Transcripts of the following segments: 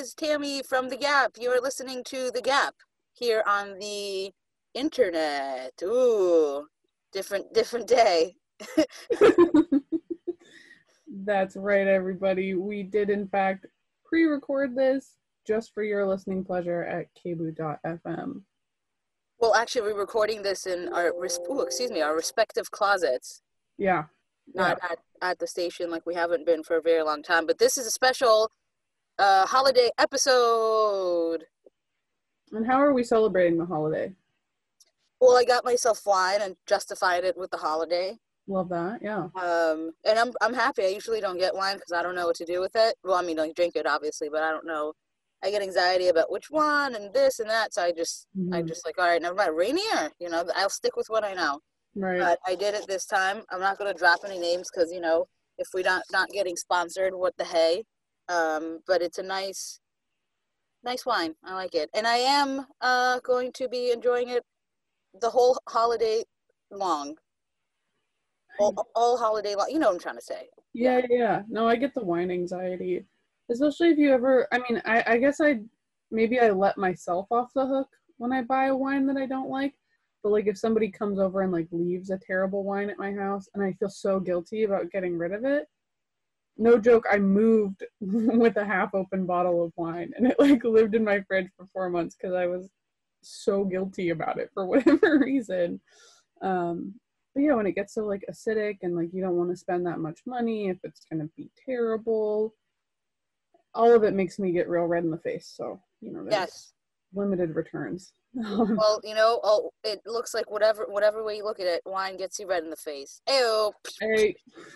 is Tammy from The Gap. You're listening to The Gap here on the internet. Ooh, different day. That's right, everybody. We did, in fact, pre-record this just for your listening pleasure at kbu.fm. Well, actually, we're recording this in our respective closets. Yeah. Not at the station like we haven't been for a very long time. But this is a special holiday episode. And how are we celebrating the holiday? Well, I got myself wine and justified it with the holiday. Love that, yeah. And I'm happy. I usually don't get wine because I don't know what to do with it. Well, I mean, I drink it obviously, but I don't know. I get anxiety about which one and this and that, so I just like, all right, never mind. Rainier, I'll stick with what I know. Right. But I did it this time. I'm not going to drop any names because if we not getting sponsored, what the hey? But it's a nice wine. I like it, and I am going to be enjoying it the whole holiday long. All holiday long. You know what I'm trying to say. Yeah. No, I get the wine anxiety. Especially if you ever, I guess I let myself off the hook when I buy a wine that I don't like. But like if somebody comes over and like leaves a terrible wine at my house and I feel so guilty about getting rid of it. No joke, I moved with a half open bottle of wine and it like lived in my fridge for 4 months because I was so guilty about it for whatever reason. But yeah, when it gets so like acidic and like you don't want to spend that much money if it's gonna be terrible, all of it makes me get real red in the face. So yes, limited returns. Well, it looks like whatever way you look at it, wine gets you red in the face. Ew. Hey.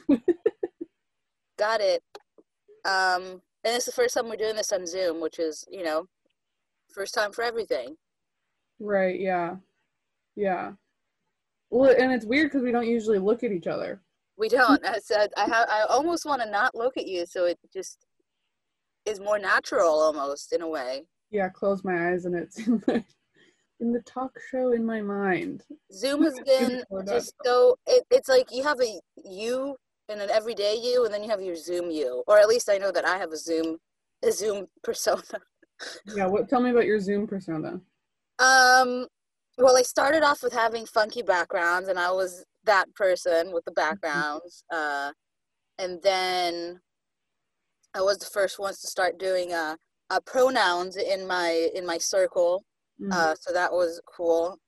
Got it. And it's the first time we're doing this on Zoom, which is first time for everything. Right. Yeah. Well, and it's weird because we don't usually look at each other. We don't. I said I almost want to not look at you, so it just is more natural, almost in a way. Yeah, close my eyes and it's in the talk show in my mind. Zoom has been just so it's like you have a you and an everyday you, and then you have your Zoom you, or at least I know that I have a Zoom persona. Yeah, tell me about your Zoom persona. Well, I started off with having funky backgrounds, and I was that person with the backgrounds. And then I was the first ones to start doing pronouns in my circle. So that was cool.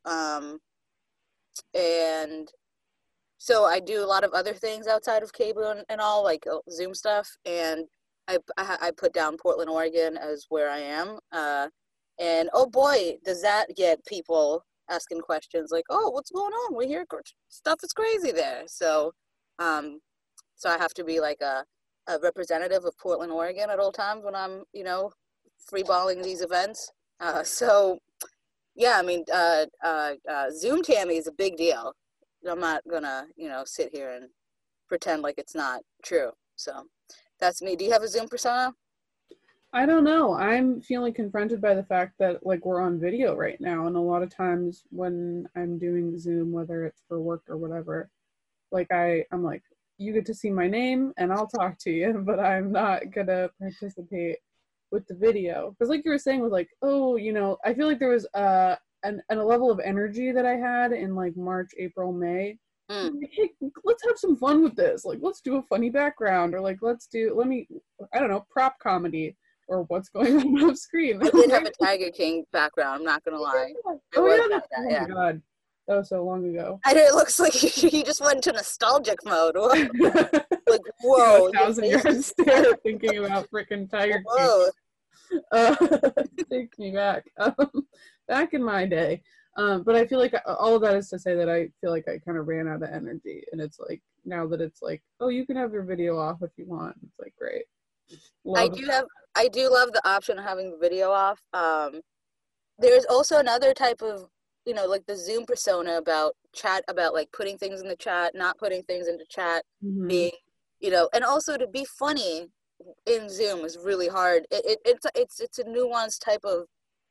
And so I do a lot of other things outside of KBOO and all, like Zoom stuff. And I put down Portland, Oregon as where I am. And oh boy, does that get people asking questions like, oh, what's going on? We hear stuff is crazy there. So so I have to be like a representative of Portland, Oregon at all times when I'm, freeballing these events. So yeah, I mean, Zoom Tammy is a big deal. I'm not gonna, sit here and pretend like it's not true. So that's me. Do you have a Zoom persona? I don't know. I'm feeling confronted by the fact that like we're on video right now, and a lot of times when I'm doing Zoom, whether it's for work or whatever, like I'm like, you get to see my name and I'll talk to you, but I'm not gonna participate with the video. Because like you were saying with like, oh, I feel like there was a level of energy that I had in like March, April, May. Like, hey, let's have some fun with this. Like, let's do a funny background, or like, I don't know, prop comedy, or what's going on off screen. I did have a Tiger King background, I'm not gonna lie. Oh yeah, oh my god. That was so long ago. I know, it looks like you just went into nostalgic mode. Like, whoa. 1,000-yard stare thinking about freaking Tiger King. Takes me back. Back in my day. But I feel like all of that is to say that I feel like I kind of ran out of energy. And it's like, now that it's like, oh, you can have your video off if you want. It's like, great. I do love the option of having the video off. There's also another type of, like the Zoom persona about chat, about like putting things in the chat, not putting things into chat, being, and also to be funny in Zoom is really hard. It's a nuanced type of,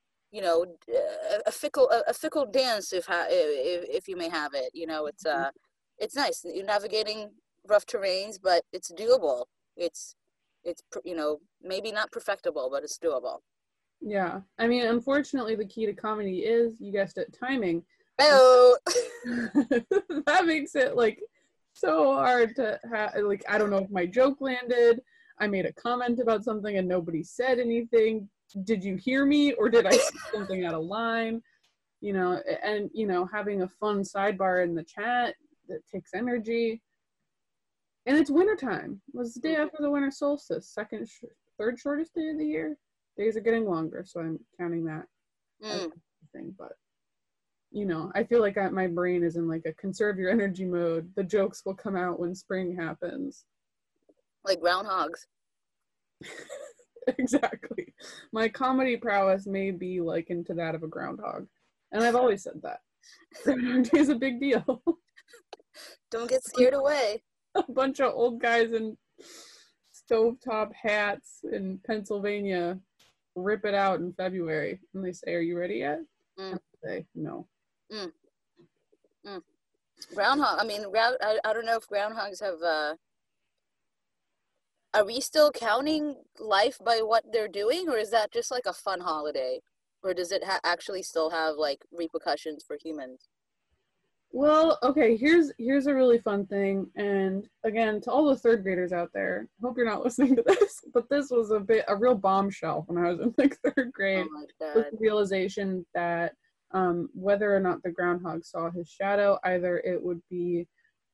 a fickle dance if you may have it. It's nice. You're navigating rough terrains, but it's doable. It's it's maybe not perfectible, but it's doable. Yeah. I mean, unfortunately, the key to comedy is, you guessed it, timing. Oh. That makes it like so hard to like, I don't know if my joke landed. I made a comment about something and nobody said anything. Did you hear me, or did I say something out of line? And having a fun sidebar in the chat that takes energy. And it's wintertime. It was the day after the winter solstice, third shortest day of the year. Days are getting longer, so I'm counting that as a thing. But I feel like my brain is in like a conserve your energy mode. The jokes will come out when spring happens. Like groundhogs. Exactly. My comedy prowess may be likened to that of a groundhog. And I've always said that. Groundhog Day is a big deal. Don't get scared away. A bunch of old guys in stovetop hats in Pennsylvania rip it out in February. And they say, "Are you ready yet?" And I say, "No." Groundhog. I mean, I don't know if groundhogs have. Are we still counting life by what they're doing, or is that just like a fun holiday, or does it actually still have like repercussions for humans? Well, okay, here's a really fun thing, and again, to all the third graders out there, I hope you're not listening to this, but this was a real bombshell when I was in like third grade. Oh my Was God. the realization that whether or not the groundhog saw his shadow, either it would be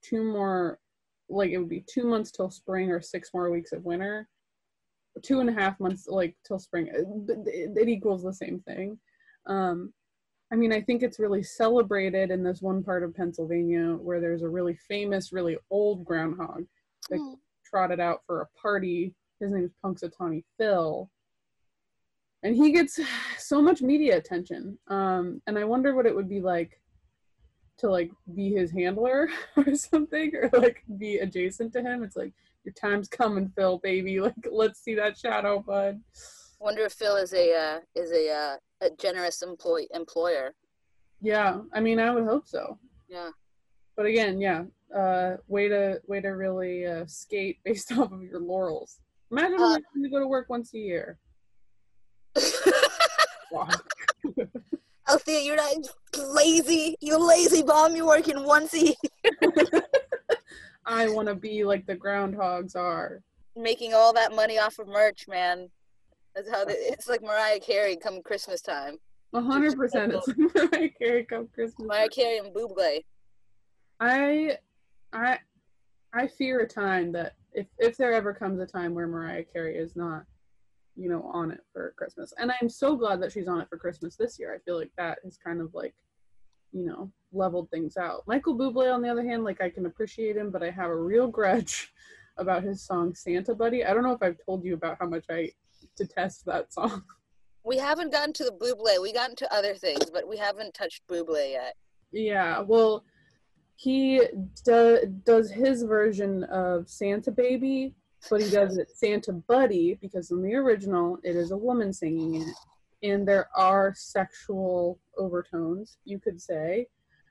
2 months till spring or 6 more weeks of winter, 2.5 months like till spring. It equals the same thing. I mean, I think it's really celebrated in this one part of Pennsylvania where there's a really famous, really old groundhog that trotted out for a party. His name is Punxsutawney Phil. And he gets so much media attention. And I wonder what it would be like to like be his handler or something, or like be adjacent to him. It's like, your time's coming, Phil, baby. Like, let's see that shadow, bud. Wonder if Phil is a generous employer. Yeah, I mean, I would hope so. Yeah. But again, yeah, way to really skate based off of your laurels. Imagine only having to go to work once a year. Wow. Althea, you're not lazy. You lazy bum. You're working once a year. I want to be like the groundhogs are. Making all that money off of merch, man. That's how it's like Mariah Carey come Christmas time. 100%. It's like Mariah Carey come Christmas. Mariah Carey and Bublé. I fear a time that if there ever comes a time where Mariah Carey is not, on it for Christmas. And I'm so glad that she's on it for Christmas this year. I feel like that has kind of like, leveled things out. Michael Bublé, on the other hand, like, I can appreciate him, but I have a real grudge about his song Santa Buddy. I don't know if I've told you about how much I detest that song. We haven't gotten to the Bublé. We got into other things, but we haven't touched Bublé yet. Yeah, well, he does his version of Santa Baby, but he does it Santa Buddy, because in the original, it is a woman singing it. And there are sexual overtones, you could say.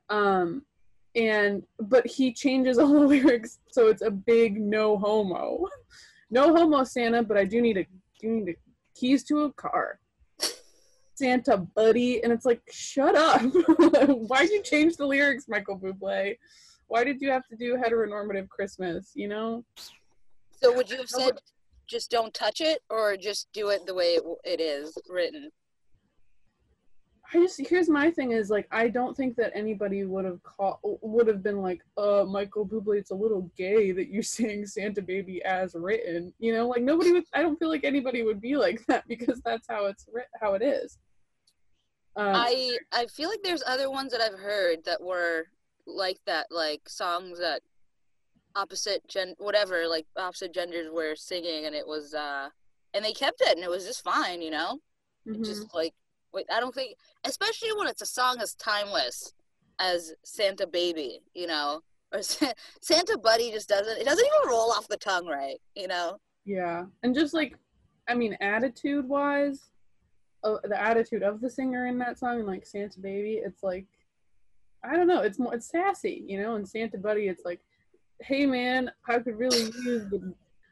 But he changes all the lyrics, so it's a big no homo. No homo, Santa, but I do need keys to a car. Santa Buddy, and it's like, shut up. Why'd you change the lyrics, Michael Bublé? Why did you have to do heteronormative Christmas, So would you have said just don't touch it, or just do it the way it is written? Here's my thing is, like, I don't think that anybody would have been like, Michael Bublé, it's a little gay that you sing Santa Baby as written, like nobody would. I don't feel like anybody would be like that, because that's how it is. I feel like there's other ones that I've heard that were like that, like songs that opposite genders were singing, and it was and they kept it, and it was just fine, Mm-hmm. Just like, I don't think, especially when it's a song as timeless as Santa Baby, or Santa Buddy just doesn't even roll off the tongue right, Yeah, and just like, I mean, attitude wise, the attitude of the singer in that song, like Santa Baby, it's like, I don't know, it's sassy, and Santa Buddy, it's like, hey man, I could really use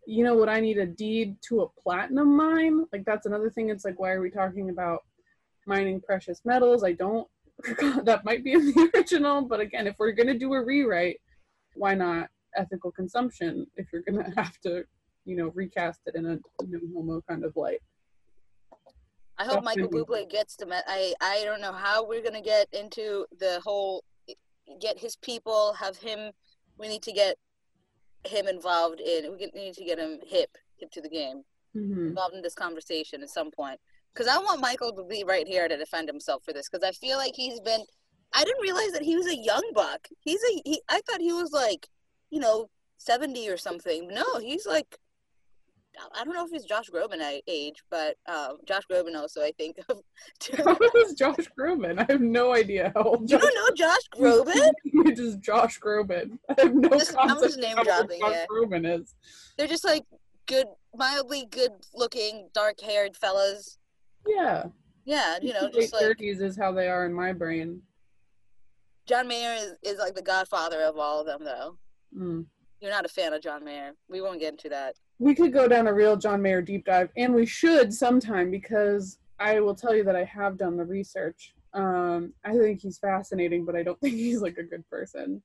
you know, would I need a deed to a platinum mine? Like, that's another thing. It's like, why are we talking about mining precious metals? I don't, that might be in the original, but again, if we're going to do a rewrite, why not ethical consumption if you're going to have to, you know, recast it in a no homo kind of light? I hope Michael Bublé gets to. I don't know how we're gonna get into the whole, get his people, have him. We need to get him involved in. We need to get him hip to the game, involved in this conversation at some point. Because I want Michael to be right here to defend himself for this. Because I feel like he's been. I didn't realize that he was a young buck. I thought he was like, 70 or something. No, he's like. I don't know if he's Josh Groban age, but Josh Groban also, I think. How is Josh Groban? I have no idea how old. You don't know Josh Groban? It is Josh Groban. I have no concept I'm just name dropping. Josh Groban is. They're just like good, mildly good-looking, dark-haired fellas. Yeah. Yeah, just like 30s is how they are in my brain. John Mayer is like the godfather of all of them, though. Mm. You're not a fan of John Mayer. We won't get into that. We could go down a real John Mayer deep dive, and we should sometime, because I will tell you that I have done the research. I think he's fascinating, but I don't think he's like a good person.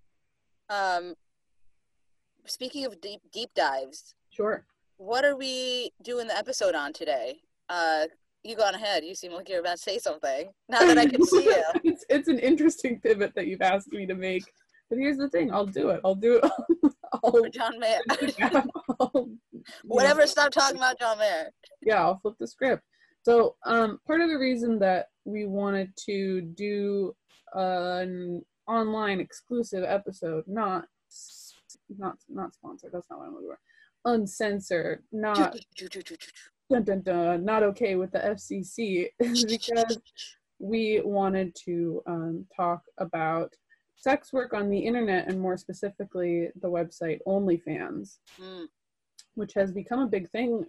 Speaking of deep dives. Sure. What are we doing the episode on today? You go on ahead. You seem like you're about to say something. Now that I can see you. It's an interesting pivot that you've asked me to make. But here's the thing, I'll do it. John Mayer. Whatever, stop talking about John Mayer. Yeah, I'll flip the script. So part of the reason that we wanted to do an online exclusive episode, not sponsored, that's not what I'm looking for, uncensored, not not okay with the FCC, is because we wanted to talk about sex work on the internet, and more specifically the website OnlyFans, which has become a big thing.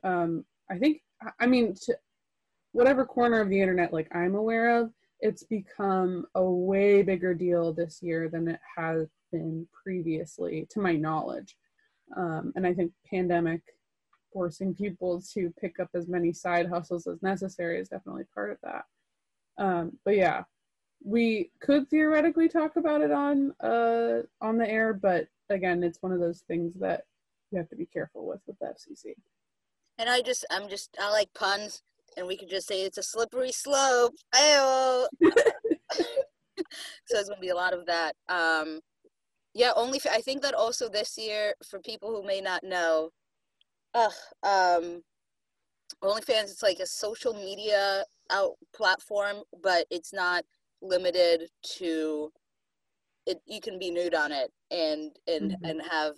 To whatever corner of the internet like I'm aware of, it's become a way bigger deal this year than it has been previously, to my knowledge. And I think pandemic forcing people to pick up as many side hustles as necessary is definitely part of that. But yeah, we could theoretically talk about it on the air, but again, it's one of those things that you have to be careful with the FCC. And I like puns, and we could just say it's a slippery slope. Ayo. So there's gonna be a lot of that. Yeah, I think that also this year, for people who may not know, OnlyFans, it's like a social media platform, but it's not limited to it. You can be nude on it and have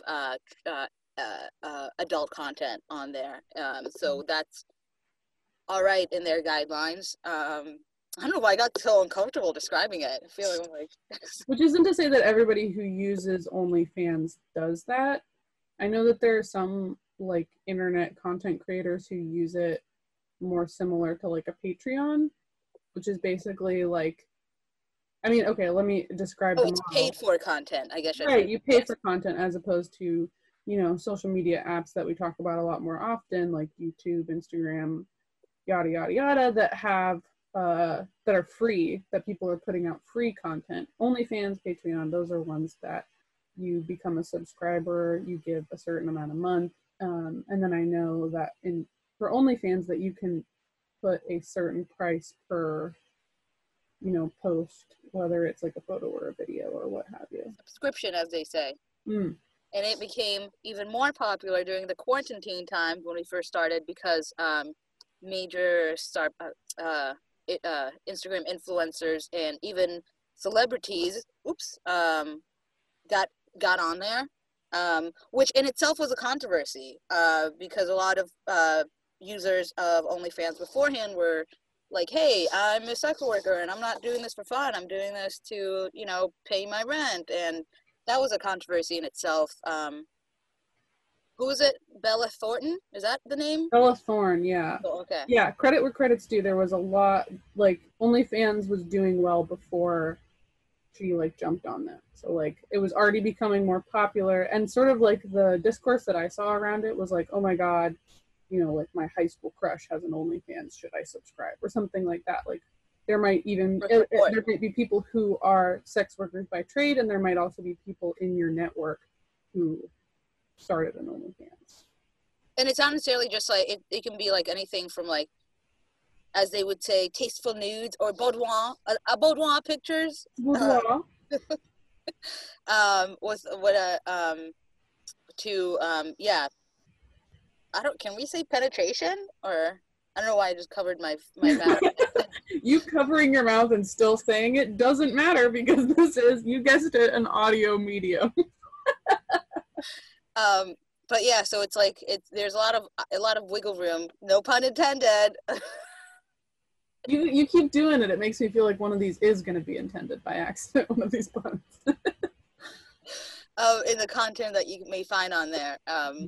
adult content on there. So that's all right in their guidelines. I don't know why I got so uncomfortable describing it. I feel like which isn't to say that everybody who uses OnlyFans does that. I know that there are some like internet content creators who use it more similar to like a Patreon, which is basically like, I mean, okay, let me describe. It's paid for content, I guess. Right, you pay for content as opposed to, social media apps that we talk about a lot more often, like YouTube, Instagram, yada, yada, yada, that have, that are free, that people are putting out free content. OnlyFans, Patreon, those are ones that you become a subscriber, you give a certain amount a month, and then I know that for OnlyFans that you can put a certain price per, post, whether it's like a photo or a video or what have you. Subscription, as they say. And it became even more popular during the quarantine time when we first started, because major Instagram influencers and even celebrities got on there, which in itself was a controversy, because a lot of users of OnlyFans beforehand were like, hey, I'm a sex worker and I'm not doing this for fun, I'm doing this to pay my rent, and that was a controversy in itself. Who was it? Bella Thornton? Is that the name? Bella Thorne, yeah. Oh, okay. Yeah, credit where credit's due. There was a lot, like, OnlyFans was doing well before she like jumped on that. So like it was already becoming more popular, and sort of like the discourse that I saw around it was like, oh my god, you know, like my high school crush has an OnlyFans, should I subscribe, or something like that. Like there might even there might be people who are sex workers by trade, and there might also be people in your network who started an OnlyFans. And it's not necessarily just like it can be like anything from like, as they would say, tasteful nudes or boudoir, boudoir pictures. Boudoir. With what to yeah. I don't. Can we say penetration, or I don't know why I just covered my mouth. You covering your mouth and still saying it doesn't matter because this is, you guessed it, an audio medium. But yeah, so it's like there's a lot of wiggle room, no pun intended. You keep doing it. It makes me feel like one of these is going to be intended by accident. One of these puns. In the content that you may find on there.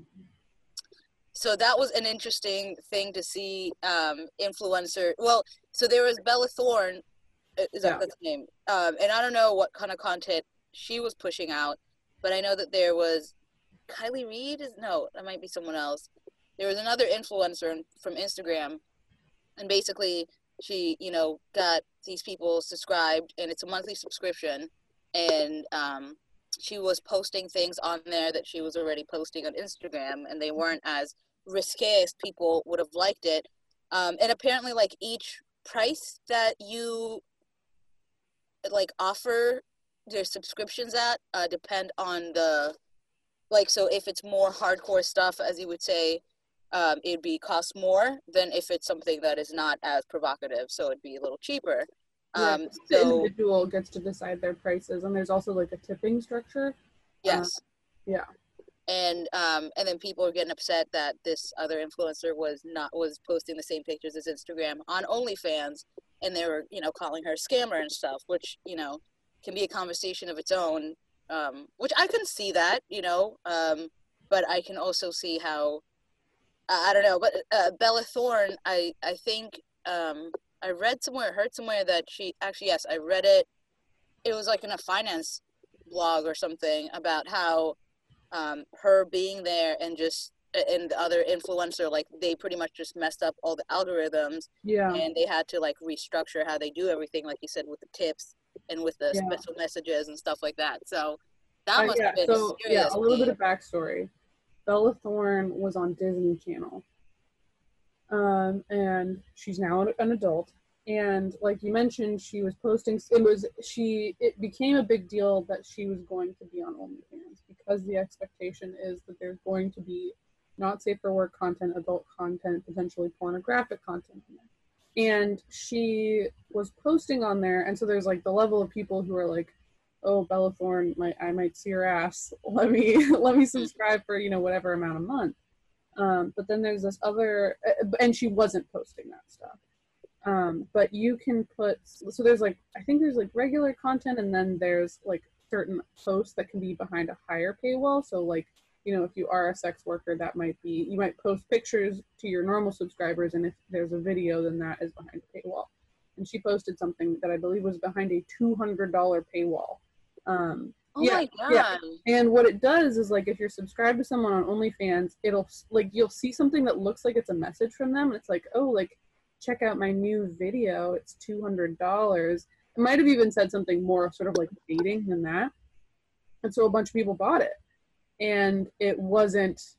So that was an interesting thing to see. Influencer. Well, so there was Bella Thorne. Is that the name? And I don't know what kind of content she was pushing out, but I know that there was Kylie Reed. No, that might be someone else. There was another influencer from Instagram, and basically she, you know, got these people subscribed, and it's a monthly subscription, and she was posting things on there that she was already posting on Instagram, and they weren't as risque as people would have liked it. And apparently, like, each price that you like offer their subscriptions at depend on the, like, so if it's more hardcore stuff, as you would say, it'd be cost more than if it's something that is not as provocative, so it'd be a little cheaper. So the individual gets to decide their prices, and there's also like a tipping structure. Yes. Yeah. And then people are getting upset that this other influencer was posting the same pictures as Instagram on OnlyFans, and they were, you know, calling her a scammer and stuff, which, you know, can be a conversation of its own. Which I can see that, you know, but I can also see how, I don't know, but Bella Thorne, I think I read somewhere, heard somewhere that she actually, yes, I read it. It was like in a finance blog or something about how her being there and the other influencer, like, they pretty much just messed up all the algorithms. Yeah. And they had to like restructure how they do everything, like you said, with the tips and with the special messages and stuff like that. So that must have been serious. A little bit of backstory. Bella Thorne was on Disney Channel. And she's now an adult. And like you mentioned, she was posting, it became a big deal that she was going to be on OnlyFans because the expectation is that there's going to be not safe for work content, adult content, potentially pornographic content in there. And she was posting on there, and so there's like the level of people who are like, oh, Bella Thorne, I might see her ass. Let me subscribe for, you know, whatever amount a month. But then there's this other, and she wasn't posting that stuff. But you can put, so there's like, I think there's like regular content, and then there's like certain posts that can be behind a higher paywall. So like, you know, if you are a sex worker, that might be, you might post pictures to your normal subscribers, and if there's a video, then that is behind a paywall. And she posted something that I believe was behind a $200 paywall. My God. Yeah. And what it does is, like, if you're subscribed to someone on OnlyFans, it'll, like, you'll see something that looks like it's a message from them, and it's like, oh, like, check out my new video, it's $200. It might have even said something more sort of like baiting than that. And so a bunch of people bought it. And it was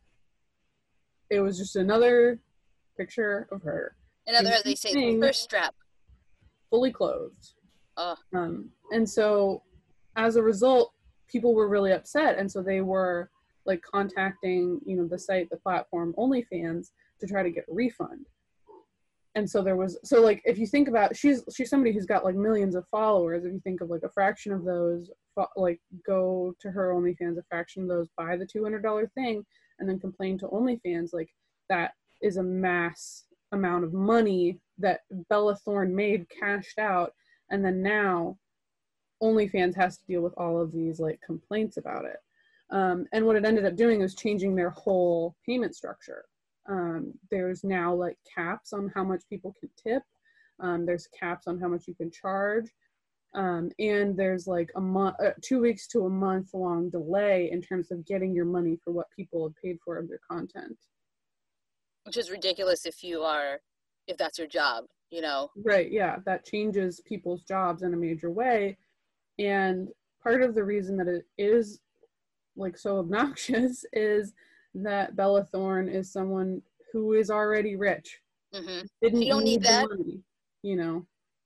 just another picture of her. In other words, they say first strap. Fully clothed. And so as a result, people were really upset, and so they were like contacting, you know, the platform OnlyFans to try to get a refund. And so like, if you think about, she's somebody who's got like millions of followers. If you think of like a fraction of those, like, go to her OnlyFans, a fraction of those buy the $200 thing and then complain to OnlyFans, like, that is a mass amount of money that Bella Thorne made, cashed out, and then now OnlyFans has to deal with all of these like complaints about it. And what it ended up doing was changing their whole payment structure. There's now like caps on how much people can tip. There's caps on how much you can charge. And there's like a month, 2 weeks to a month long delay in terms of getting your money for what people have paid for of their content. Which is ridiculous if that's your job, you know. Right, yeah, that changes people's jobs in a major way. And part of the reason that it is like so obnoxious is that Bella Thorne is someone who is already rich, Mm-hmm. So you didn't don't need need the that. money, you know.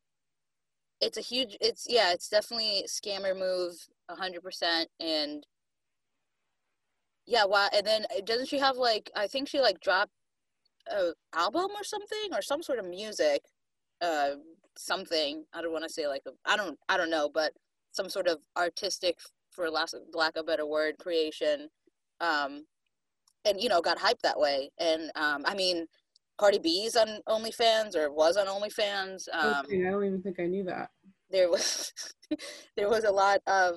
It's definitely a scammer move, 100%. And yeah, wow. And then doesn't she have like, I think she like dropped a album or something, or some sort of music, uh, something. I don't want to say like I don't know, but some sort of artistic, for lack of a better word, creation, um, and got hyped that way. And I mean, Cardi B's on OnlyFans, or was on OnlyFans. Okay, I don't even think I knew that. There was there was a lot of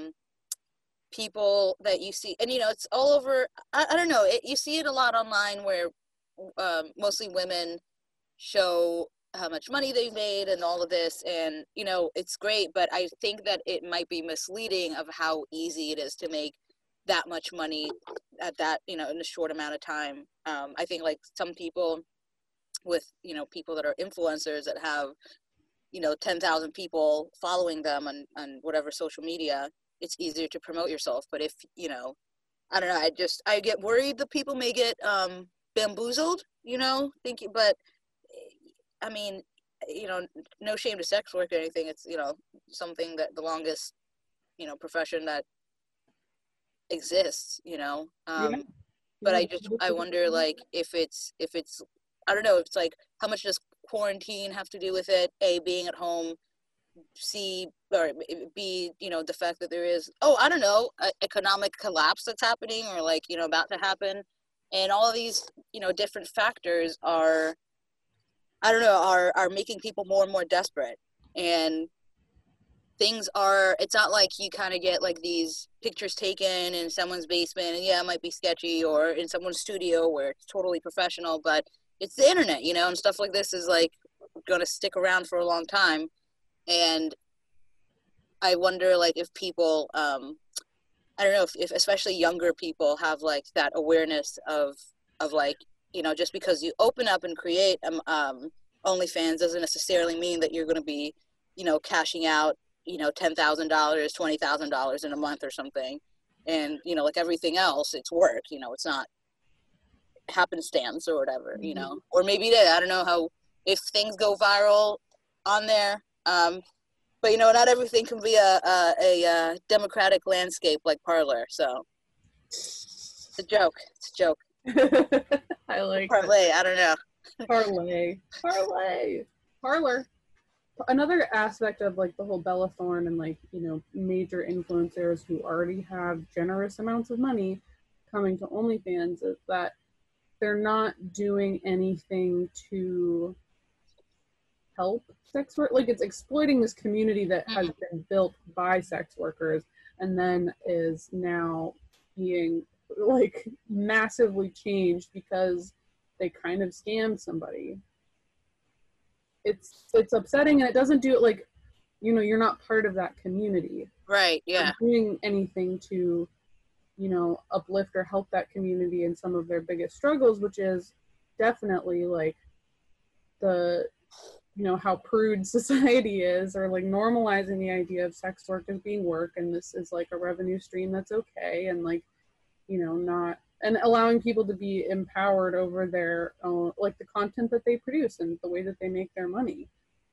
people that you see, and it's all over. I don't know, you see it a lot online, where mostly women show how much money they've made and all of this, and it's great, but I think that it might be misleading of how easy it is to make that much money at that, in a short amount of time. I think like some people with people that are influencers that have 10,000 people following them on whatever social media, it's easier to promote yourself. But if I don't know, I get worried that people may get bamboozled, thinking. But I mean, no shame to sex work or anything. It's something that the longest profession that exists. Yeah, But yeah. I wonder, like, if it's I don't know, it's like, how much does quarantine have to do with it? A, being at home, C, or B, the fact that there is, I don't know, economic collapse that's happening, or like, about to happen. And all of these, different factors are, I don't know, are making people more and more desperate. And it's not like you kind of get like these pictures taken in someone's basement, and yeah, it might be sketchy, or in someone's studio where it's totally professional, but it's the internet, and stuff like this is like going to stick around for a long time. And I wonder, like, if people, I don't know, if especially younger people have like that awareness of like, just because you open up and create OnlyFans doesn't necessarily mean that you're going to be, cashing out, $10,000, $20,000 in a month or something. And like everything else, it's work. It's not happenstance or whatever. Mhm. Or maybe it is. I don't know how, if things go viral on there. But not everything can be a democratic landscape like Parler. So it's a joke. It's a joke. I like that. Parlay. I don't know. Parlay. Parlay. Parlor. Another aspect of like the whole Bella Thorne and like, major influencers who already have generous amounts of money coming to OnlyFans is that they're not doing anything to help sex work. Like, it's exploiting this community that has been built by sex workers and then is now being like massively changed because they kind of scammed somebody. It's upsetting, and it doesn't do it like, you're not part of that community. Right. Yeah. Or doing anything to, uplift or help that community in some of their biggest struggles, which is definitely like the how prude society is, or like normalizing the idea of sex work as being work, and this is like a revenue stream that's okay, and like not, and allowing people to be empowered over their own, like the content that they produce and the way that they make their money.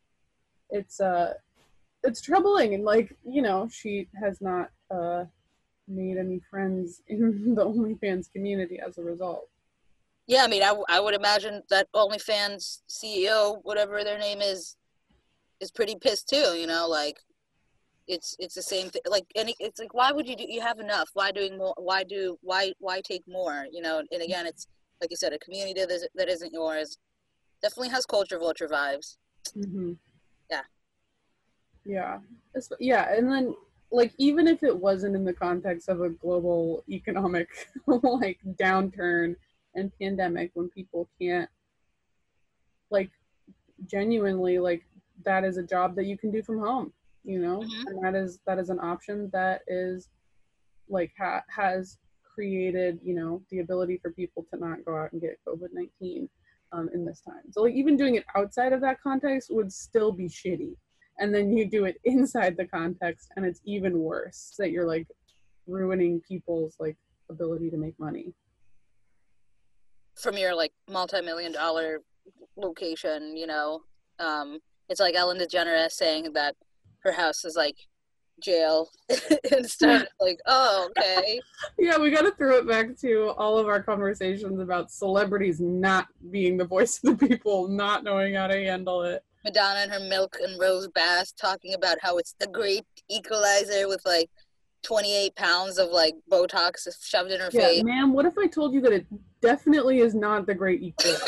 It's troubling, and like she has not made any friends in the OnlyFans community as a result. Yeah. I mean, I would imagine that OnlyFans CEO, whatever their name is pretty pissed too. Like, it's the same thing. Like, and it's like, why would you have enough? Why doing more? Why take more? And again, it's like you said, a community that isn't yours. Definitely has culture vulture vibes. Mm-hmm. Yeah. Yeah. Yeah. And then, like, even if it wasn't in the context of a global economic, like, downturn and pandemic, when people can't, like, genuinely, like, that is a job that you can do from home. you know, Mhm. and that is an option that is like has created, you know, the ability for people to not go out and get COVID-19 in this time. So like even doing it outside of that context would still be shitty. And then you do it inside the context and it's even worse that you're like ruining people's like ability to make money. From your like multi-million dollar location, it's like Ellen DeGeneres saying that her house is like jail instead of like, oh, okay. Yeah, we got to throw it back to all of our conversations about celebrities not being the voice of the people, not knowing how to handle it. Madonna and her milk and rose bath talking about how it's the great equalizer with like 28 pounds of like Botox shoved in her Yeah, face. ma'am, what if I told you that it definitely is not the great equalizer?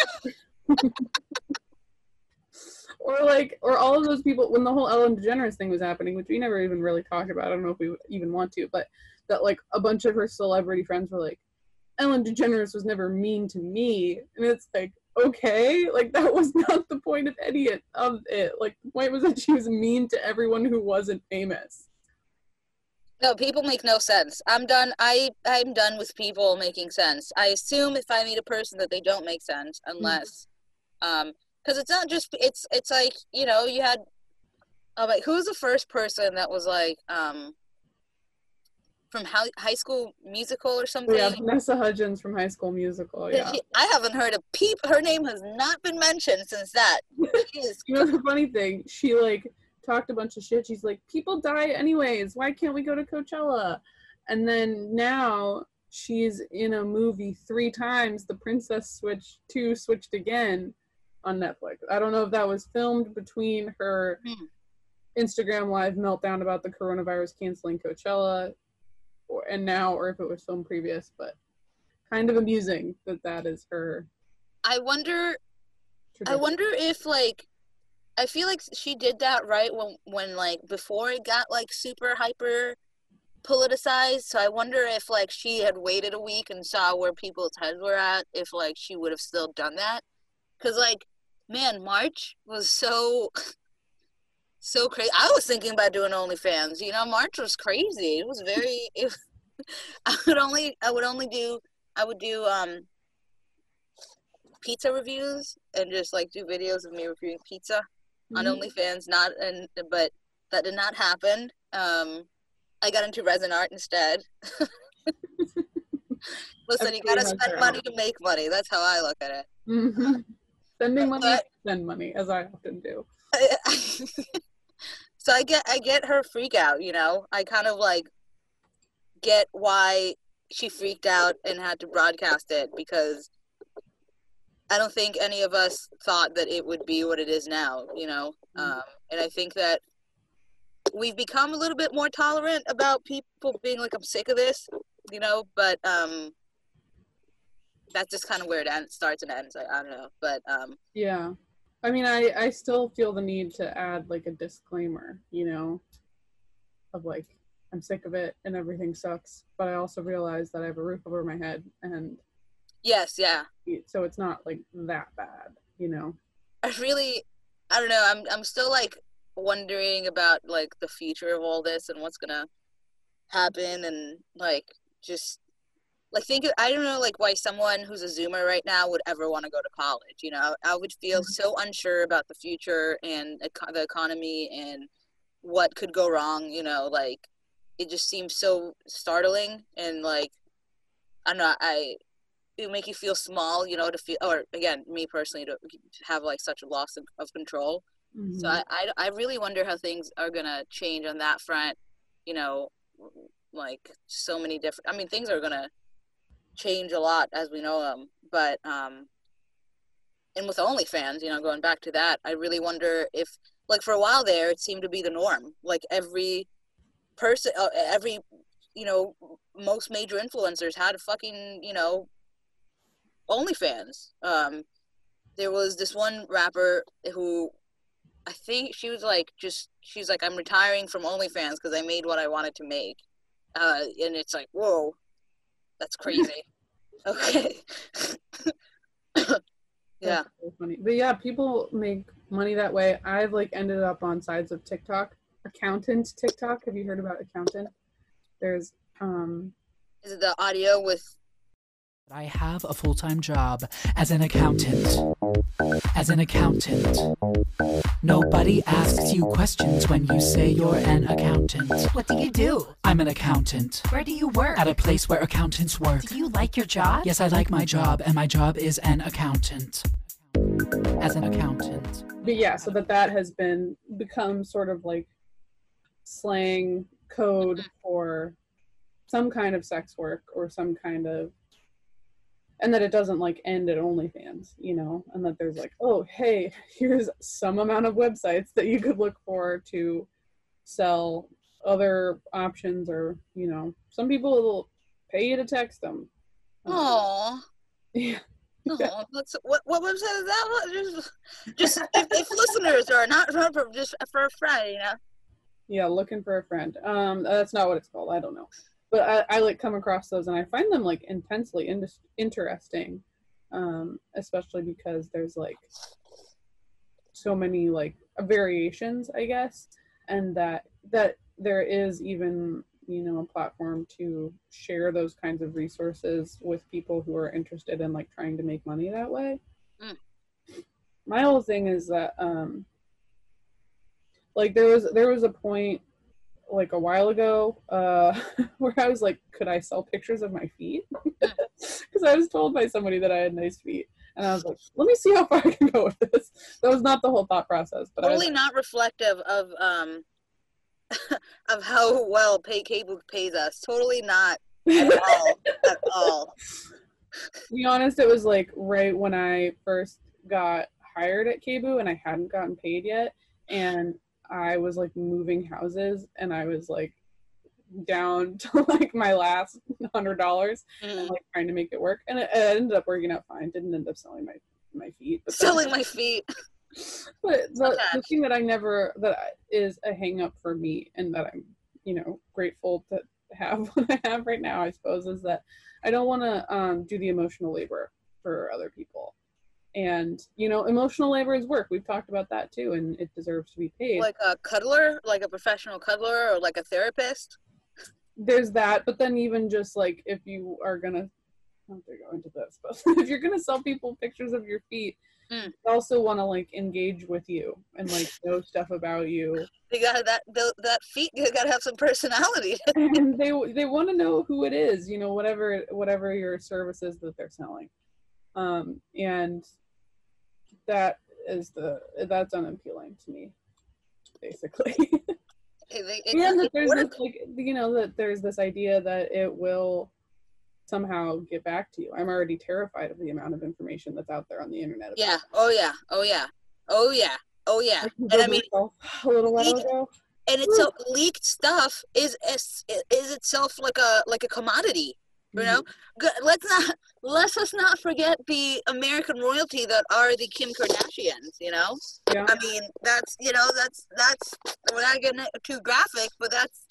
or all of those people when the whole Ellen DeGeneres thing was happening, which we never even really talked about. I don't know if we even want to, but that like a bunch of her celebrity friends were like, Ellen DeGeneres was never mean to me, and it's like, okay, like that was not the point of any of it. Like the point was that she was mean to everyone who wasn't famous. No, people make no sense. I'm done. I'm done with people making sense. I assume if I meet a person that they don't make sense unless because it's not just it's like, you had like who's the first person that was like from High School Musical or something? Yeah, Vanessa Hudgens from High School Musical. Yeah, I haven't heard a peep. Her name has not been mentioned since that. She is you know the funny thing, she like talked a bunch of shit. She's like, people die anyways, why can't we go to Coachella? And then now she's in a movie 3 times, The Princess Switch 2 switched again on Netflix. I don't know if that was filmed between her Instagram live meltdown about the coronavirus canceling Coachella or if it was filmed previous, but kind of amusing that that is her. I wonder if like I feel like she did that right when like before it got like super hyper politicized. So I wonder if like she had waited a week and saw where people's heads were at, if like she would have still done that. Cause like, man, March was so crazy. I was thinking about doing OnlyFans. March was crazy. It was very. I would do pizza reviews and just like do videos of me reviewing pizza on OnlyFans. But that did not happen. I got into resin art instead. Listen, you gotta spend money to make money. That's how I look at it. Mm-hmm. Spending money to spend money, as I often do. So I get her freak out, I kind of like get why she freaked out and had to broadcast it, because I don't think any of us thought that it would be what it is now, and I think that we've become a little bit more tolerant about people being like, I'm sick of this, but that's just kind of where it starts and ends. I don't know, but yeah. I mean, I still feel the need to add like a disclaimer, of like, I'm sick of it and everything sucks, but I also realize that I have a roof over my head, and yes, yeah. So it's not like that bad, I don't know. I'm still like wondering about like the future of all this and what's gonna happen, and like just like I don't know like why someone who's a Zoomer right now would ever want to go to college. I would feel so unsure about the future and the economy and what could go wrong. Like it just seems so startling, and like I don't know. It would make you feel small, to feel, or again, me personally, to have like such a loss of control. Mm-hmm. So I really wonder how things are gonna change on that front. Like so many different. I mean, things are gonna change a lot as we know them, but and with OnlyFans, going back to that, I really wonder if, like, for a while there, it seemed to be the norm. Like every person, most major influencers had a fucking, OnlyFans. There was this one rapper who I think she's like, I'm retiring from OnlyFans because I made what I wanted to make. And it's like, whoa, that's crazy. Okay. Yeah. So funny. But yeah, people make money that way. I've like ended up on sides of TikTok accountant TikTok. Have you heard about accountant? There's Is it the audio with? I have a full-time job as an accountant. As an accountant. Nobody asks you questions when you say you're an accountant. What do you do? I'm an accountant. Where do you work? At a place where accountants work. Do you like your job? Yes, I like my job, and my job is an accountant. As an accountant. but yeah, so that has become sort of like slang code for some kind of sex work or some kind of, and that it doesn't like end at OnlyFans, you know, and that there's like, oh, hey, here's some amount of websites that you could look for to sell other options, or, you know, some people will pay you to text them. Oh. Yeah. Oh, what website is that? Just if listeners are not for just for a friend, you know. Yeah, looking for a friend. That's not what it's called. I don't know, but I like come across those and I find them like intensely interesting, especially because there's like so many like variations, I guess, and that there is even, you know, a platform to share those kinds of resources with people who are interested in like trying to make money that way. My whole thing is that like there was a point like a while ago where I was like, could I sell pictures of my feet? Because I was told by somebody that I had nice feet, and I was like, let me see how far I can go with this. That was not the whole thought process, but totally not reflective of of how well Cable pays us. Totally not at all. At all. To be honest, it was like right when I first got hired at KBOO and I hadn't gotten paid yet, and I was like moving houses, and I was like down to like my last $100 and like trying to make it work, and it ended up working out fine. Didn't end up selling my feet. Selling my feet. But the thing that is a hang up for me, and that I'm, you know, grateful to have what I have right now, I suppose, is that I don't want to do the emotional labor for other people. And, you know, emotional labor is work. We've talked about that too, and it deserves to be paid. Like a cuddler, like a professional cuddler, or like a therapist. There's that, but then even just like if you are gonna, I don't have to go into this, but if you're gonna sell people pictures of your feet, they also want to like engage with you and like know stuff about you. They got that feet. You got to have some personality. And they want to know who it is, you know, whatever your service is that they're selling, and that's unappealing to me, basically. And that there's this, like, you know, that there's this idea that it will somehow get back to you. I'm already terrified of the amount of information that's out there on the internet. Yeah. Oh yeah. Oh yeah. Oh yeah. Oh yeah. And I mean, a little while ago. And it's so leaked stuff is itself like a commodity. You know, let's us not forget the American royalty that are the Kim Kardashians. You know, yeah. I mean that's we're not getting too graphic, but that's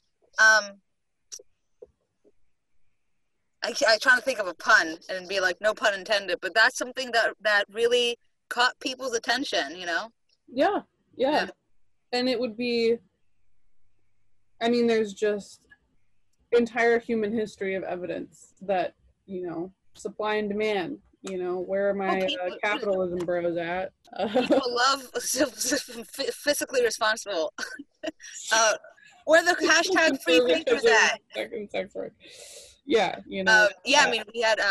I trying to think of a pun and be like, no pun intended, but that's something that really caught people's attention, you know? Yeah. And it would be, I mean, there's just entire human history of evidence that, you know, supply and demand, you know, where are my capitalism bros at? People love fiscally responsible. Where the hashtag free thinkers at? Sex work. Yeah, you know. I mean, we had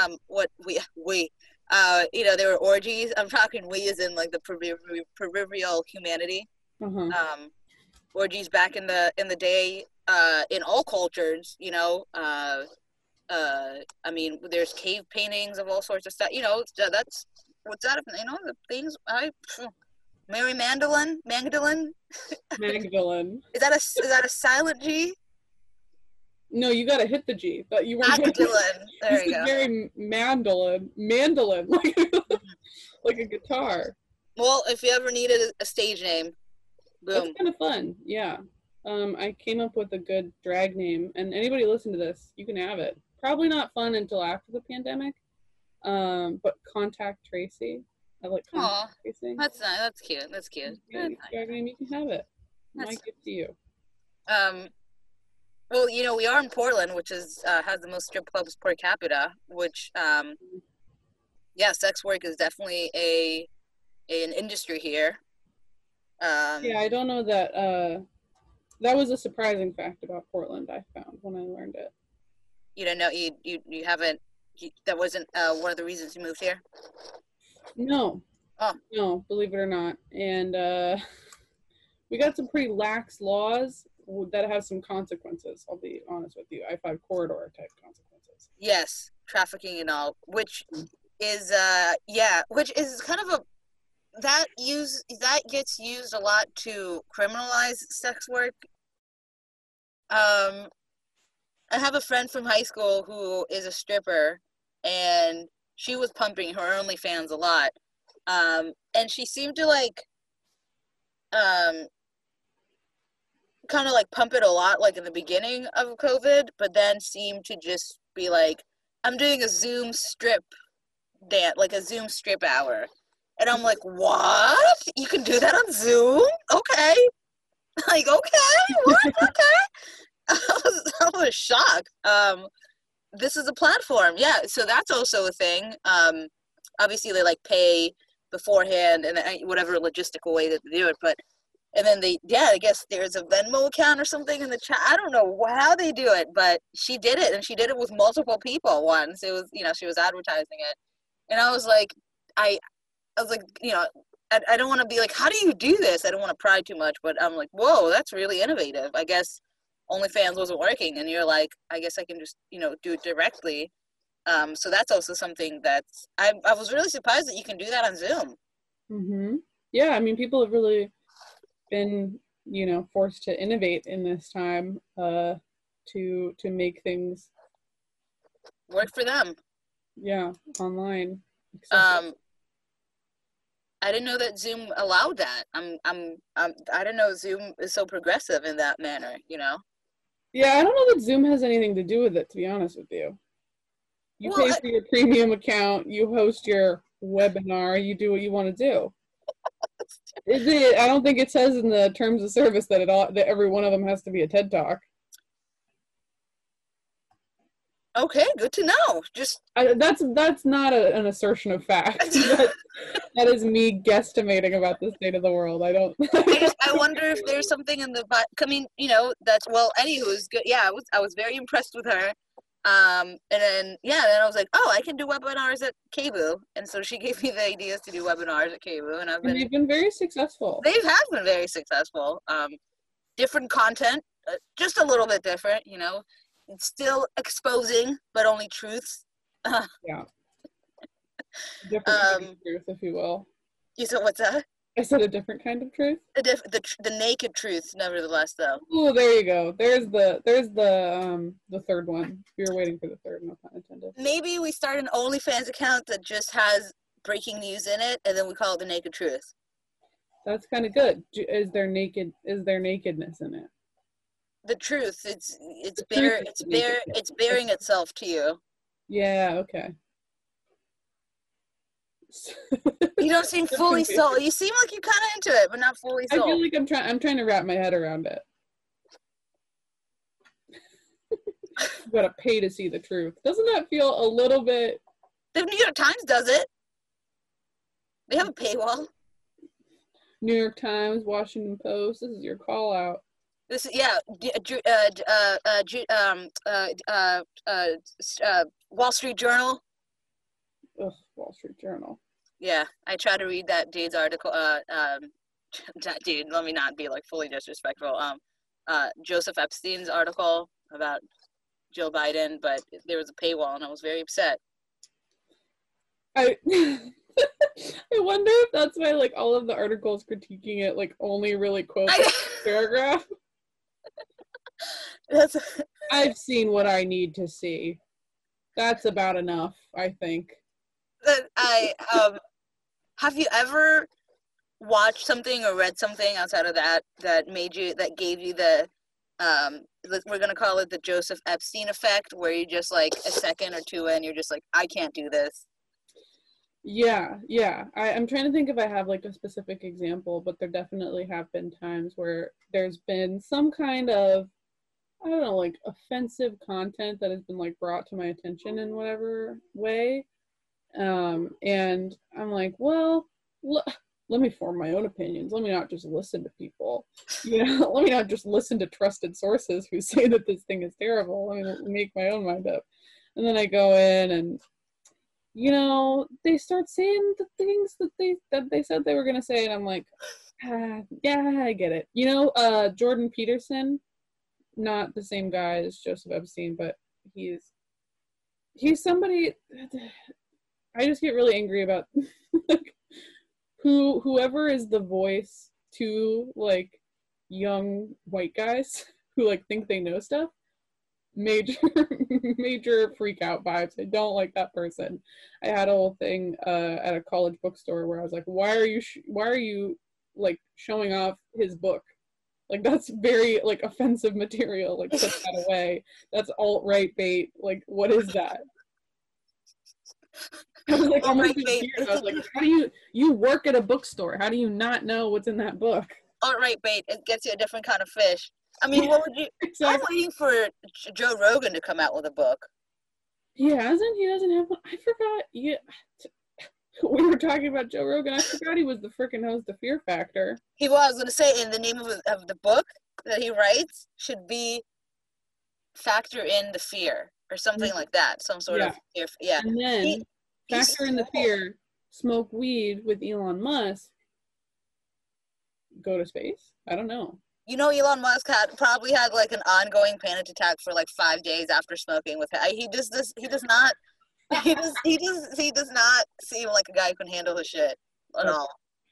you know, there were orgies. I'm talking we as in like the peripheral humanity. Orgies back in the day, in all cultures, you know. I mean, there's cave paintings of all sorts of stuff. You know, that's what's that? You know, the things Mary Magdalene. Magdalene. Is that a silent G? No, you gotta hit the G. But you weren't. Magdalene. There you go. Very mandolin, like a guitar. Well, if you ever needed a stage name, boom. That's kind of fun. Yeah. I came up with a good drag name, and anybody listen to this, you can have it. Probably not fun until after the pandemic. But Contact Tracy. I like Contact Tracy. That's nice. That's cute. That's cute. Yeah, drag name, you can have it. My gift to you. Well, we are in Portland, which is has the most strip clubs per capita. Which, yeah, sex work is definitely an industry here. Yeah, I don't know that. That was a surprising fact about Portland. I found when I learned it. You don't know you haven't. That wasn't one of the reasons you moved here. No, Oh, no, believe it or not, and we got some pretty lax laws that have some consequences. I'll be honest with you, I-5 corridor type consequences. yes, trafficking and all, which is which is kind of that gets used a lot to criminalize sex work. I have a friend from high school who is a stripper, and she was pumping her OnlyFans a lot, and she seemed to um, kind of pump it a lot in the beginning of COVID, but then seemed to just be like, I'm doing a Zoom strip dance, a Zoom strip hour. And I'm like, what? You can do that on Zoom? Okay. Okay, what? Okay. I was shocked. This is a platform. Yeah, so that's also a thing. Obviously, they pay beforehand and whatever logistical way that they do it. But, and then I guess there's a Venmo account or something in the chat. I don't know how they do it, but she did it, and she did it with multiple people once. It was, she was advertising it. And I was like, I was like, I don't want to be like, how do you do this? I don't want to pry too much, but I'm like, whoa, that's really innovative. I guess OnlyFans wasn't working, and you're like, I guess I can just, do it directly. So that's also something that's, I was really surprised that you can do that on Zoom. Mm-hmm. Yeah, I mean, people have really been, forced to innovate in this time to make things work for them. Yeah, online. I didn't know that Zoom allowed that. I didn't know Zoom is so progressive in that manner, Yeah, I don't know that Zoom has anything to do with it, to be honest with you. You pay for your premium account, you host your webinar, you do what you want to do. I don't think it says in the terms of service that that every one of them has to be a TED Talk. Okay, good to know. That's not an assertion of fact. That is me guesstimating about the state of the world. I wonder if there's something in the. I mean, that's Anywho, is good. Yeah, I was very impressed with her. And then then I was like, oh, I can do webinars at KBOO, and so she gave me the ideas to do webinars at KBOO, and they've been very successful. They have been very successful. Different content, just a little bit different, It's still exposing, but only truths. Yeah. Different kind of truth, if you will. You said what's that? I said a different kind of truth. The naked truth, nevertheless, though. Oh, there you go. There's the third one. We were waiting for the third, no pun intended. Maybe we start an OnlyFans account that just has breaking news in it, and then we call it the naked truth. That's kind of good. Is there nakedness in it? The truth. It's bearing itself to you. Yeah. Okay. You don't seem fully sold. You seem like you're kind of into it, but not fully sold. I feel like I'm trying to wrap my head around it. You gotta pay to see the truth. Doesn't that feel a little bit? The New York Times does it. They have a paywall. New York Times, Washington Post. This is your call out. This is Wall Street Journal. Ugh, Wall Street Journal. Yeah, I try to read that dude's article. Dude, let me not be fully disrespectful. Joseph Epstein's article about Joe Biden, but there was a paywall, and I was very upset. I wonder if that's why all of the articles critiquing it only really quote the paragraph. I've seen what I need to see. That's about enough, I think. Have you ever watched something or read something outside of that gave you the we're gonna call it the Joseph Epstein effect, where you just a second or two in, you're just I can't do this? Yeah. I'm trying to think if I have like a specific example, but there definitely have been times where there's been some kind of, I don't know, like offensive content that has been like brought to my attention in whatever way. And I'm like, well, let me form my own opinions. Let me not just listen to people. Let me not just listen to trusted sources who say that this thing is terrible. Let me make my own mind up. And then I go in and, they start saying the things that they said they were going to say. And I'm like, yeah, I get it. Jordan Peterson, not the same guy as Joseph Epstein, but he's somebody I just get really angry about like, whoever is the voice to like young white guys who like think they know stuff. Major freak out vibes. I don't like that person. I had a whole thing at a college bookstore where I was like, why are you like showing off his book? Like, that's very like offensive material. Like, put that away. That's alt-right bait. Like, what is that? I was like, almost in tears. I was like, how do you work at a bookstore? How do you not know what's in that book? Alt-right bait, it gets you a different kind of fish. I mean, what would you? Exactly. I'm waiting for Joe Rogan to come out with a book. He hasn't. He doesn't have one. I forgot. Yeah, we were talking about Joe Rogan. I forgot he was the freaking host of Fear Factor. He was. I was going to say, in the name of the book that he writes should be Factor in the Fear or something like that. Some sort of fear. Yeah. And then Factor in the Fear. Smoke weed with Elon Musk. Go to space. I don't know. Elon Musk probably had like an ongoing panic attack for like 5 days after smoking with him. He does not seem like a guy who can handle his shit at all.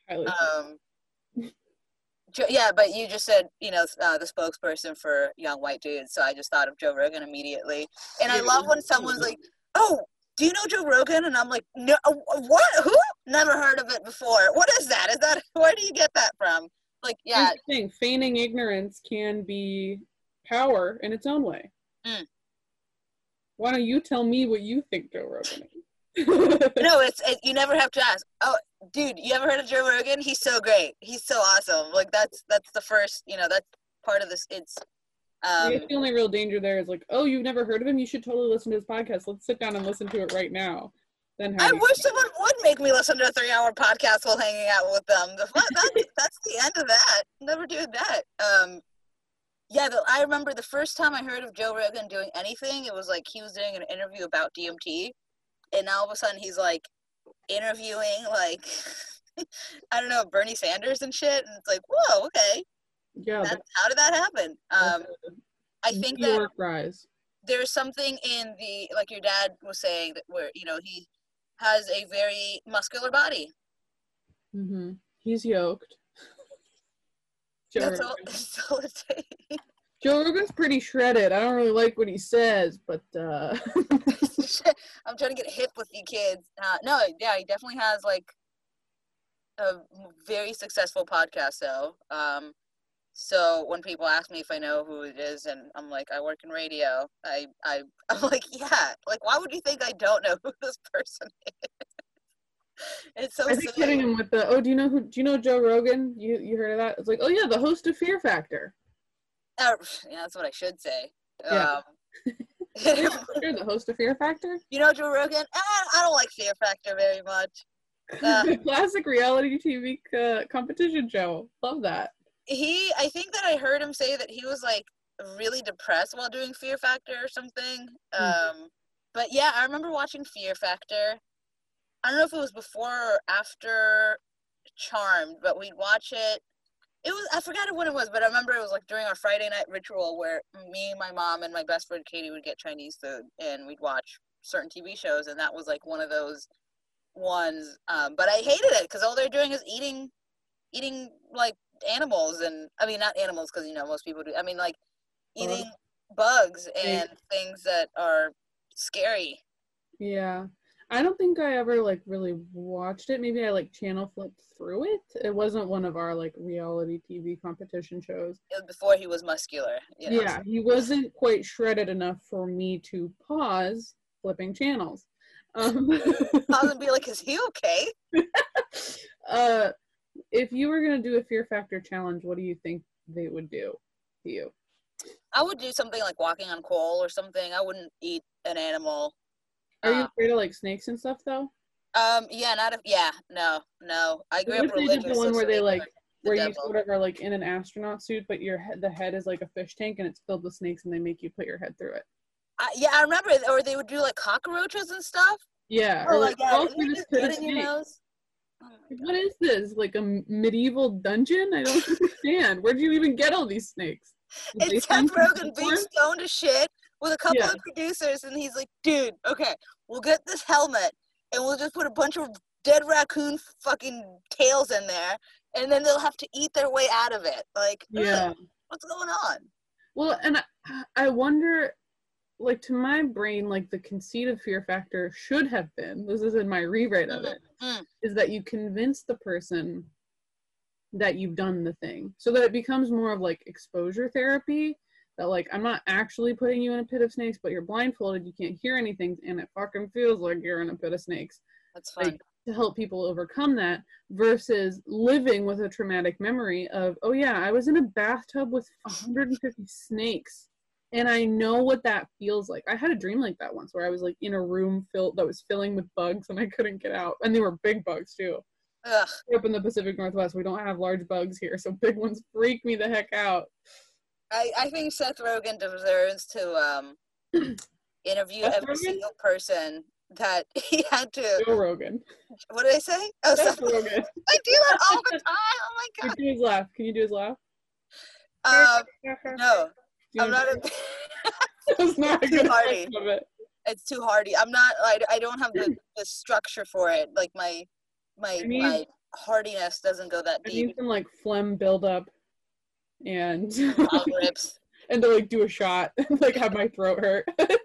Yeah, but you just said, the spokesperson for young white dudes, so I just thought of Joe Rogan immediately. And I love when someone's like, oh, do you know Joe Rogan? And I'm like, no, what? Who? Never heard of it before. What is that? Where do you get that from? Like, yeah. Here's the thing. Feigning ignorance can be power in its own way. Mm. Why don't you tell me what you think Joe Rogan is? No, you never have to ask. Oh, dude, you ever heard of Joe Rogan? He's so great. He's so awesome. Like, that's the first, that's part of this. It's I guess the only real danger there is like, oh, you've never heard of him? You should totally listen to his podcast. Let's sit down and listen to it right now. Then I wish someone would make me listen to a 3-hour podcast while hanging out with them. That's the end of that. Never do that. I remember the first time I heard of Joe Rogan doing anything, it was like he was doing an interview about DMT, and now all of a sudden he's like interviewing like I don't know, Bernie Sanders and shit, and it's like, whoa, okay. Yeah. How did that happen? I think New York rise. There's something in the, like your dad was saying, that where he has a very muscular body. Mm-hmm. He's yoked. That's all it takes. Joe Rogan's pretty shredded. I don't really like what he says, but I'm trying to get hip with you kids. He definitely has like a very successful podcast though. So when people ask me if I know who it is, and I'm like, I work in radio, I'm like, yeah. Like, why would you think I don't know who this person is? It's so. I think hitting him with the, do you know Joe Rogan? You heard of that? It's like, oh yeah, the host of Fear Factor. Yeah, that's what I should say. Yeah. You're the host of Fear Factor? You know Joe Rogan? I don't like Fear Factor very much. Classic reality TV competition show. Love that. I think that I heard him say that he was like really depressed while doing Fear Factor or something. But yeah, I remember watching Fear Factor. I don't know if it was before or after Charmed, but we'd watch it. I forgot when it was, but I remember it was like during our Friday night ritual where me, my mom, and my best friend Katie would get Chinese food and we'd watch certain TV shows, and that was like one of those ones. But I hated it because all they're doing is eating like animals, and I mean not animals because most people do. I mean like eating bugs and things that are scary. Yeah. I don't think I ever like really watched it. Maybe I like channel flipped through it. It wasn't one of our like reality TV competition shows. It was before he was muscular. Yeah, he wasn't quite shredded enough for me to pause flipping channels. Pause and be like, is he okay? If you were going to do a Fear Factor challenge, what do you think they would do to you? I would do something like walking on coal or something. I wouldn't eat an animal. Are you afraid of like snakes and stuff though? Yeah, no. I grew What up if they did religious. the one where they like, where you devil. sort of are like in an astronaut suit, but the head is like a fish tank and it's filled with snakes and they make you put your head through it? Yeah, I remember. Or they would do like cockroaches and stuff. Yeah. Oh or my like, god! crawl And through they this just pit get of in your snakes. nose. Oh my What is this? Like a medieval dungeon? I don't understand. Where'd you even get all these snakes? Did they It's find Seth some Rogen being popcorn? stoned to shit with a couple Yeah. of producers, and he's like, dude, okay, we'll get this helmet, and we'll just put a bunch of dead raccoon fucking tails in there, and then they'll have to eat their way out of it. Like, Yeah. ugh, what's going on? Well, and I wonder, like, to my brain, like, the conceit of Fear Factor should have been, this is in my rewrite of it, is that you convince the person that you've done the thing. So that it becomes more of, like, exposure therapy, that, like, I'm not actually putting you in a pit of snakes, but you're blindfolded, you can't hear anything, and it fucking feels like you're in a pit of snakes. That's fun. Like, to help people overcome that versus living with a traumatic memory of, oh yeah, I was in a bathtub with 150 snakes and I know what that feels like. I had a dream like that once where I was like in a room that was filling with bugs and I couldn't get out, and they were big bugs too. Ugh. Up in the Pacific Northwest, we don't have large bugs here, so big ones freak me the heck out. I think Seth Rogen deserves to interview Seth every Rogen? single person that he had to. Joe Rogan. What did I say? Oh, Seth Seth Rogen. Rogen. I do that all the time. Oh my Can god. you do his laugh? Can you do his laugh? No, Do you I'm not. That's not a Too good hardy. impression of it. It's too hardy. I'm not. I don't have the structure for it. Like my hardiness doesn't go that I deep. need some like phlegm buildup and Wild rips. and to like do a shot and like have my throat hurt.